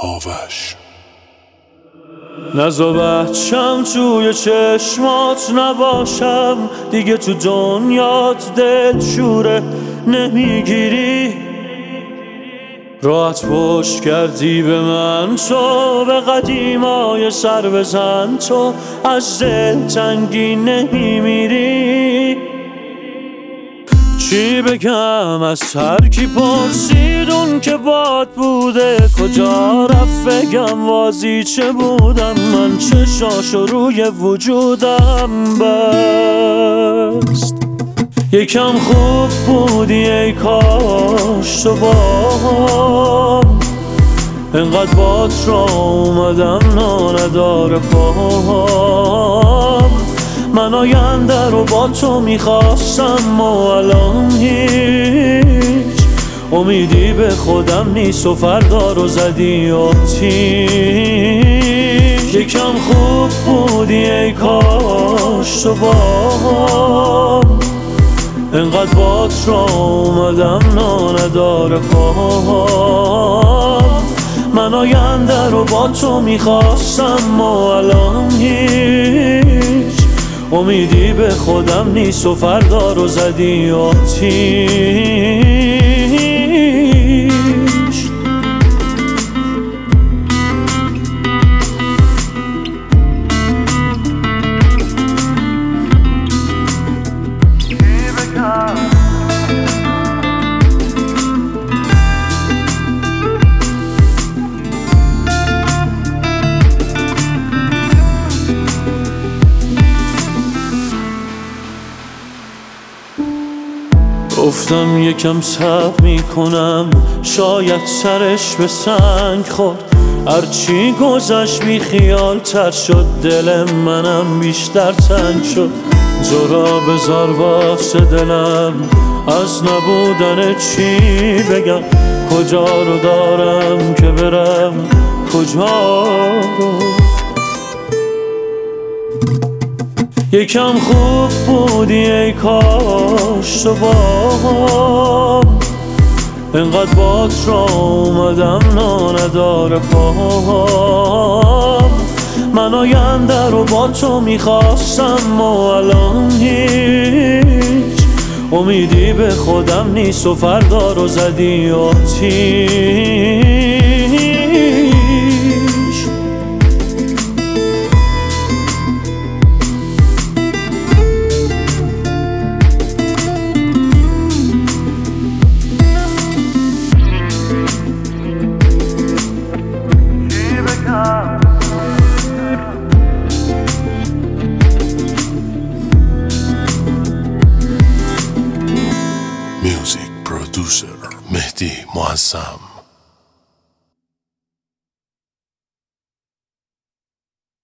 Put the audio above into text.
آوش. نزا بچم توی چشمات نباشم دیگه، تو دنیات دلشوره نمیگیری، راحت پشت کردی به من، تو به قدیمای سر بزن، تو از دل تنگی نمیمیری. چی بگم از هر کی پرسید اون که باد بوده، کجا رفت بگم وازیچه بودم من، چشاشو روی وجودم بست. یکم خوب بودی ای کاش تو باهم، انقدر بات را اومدم نداره پاهم. من آینده رو با تو میخواستم و الان هیچ امیدی به خودم نیست و فردا رو زدی آتیش. یکم خوب بودی ای کاش تو باهم، انقدر بات را اومدم نداره پاهم. من آینده رو با تو میخواستم و الان هیچ امیدی به خودم نیست و فردا رو زدی آتیش. گفتم یکم صبر میکنم، شاید سرش به سنگ خورد، هرچی گذشت بی خیال تر شد، دل منم بیشتر تنگ شد. تو را بذار واسه دلم، از نبودن چی بگم، کجا رو دارم که برم کجا رو. یکم خوب بودی ای کاش تو باهم، انقدر بات را اومدم نداره پاهم. من آینده رو با تو میخواستم و الان هیچ امیدی به خودم نیست و فردا رو زدی آتیش. میوزیک پرودوسر مهدی معظم.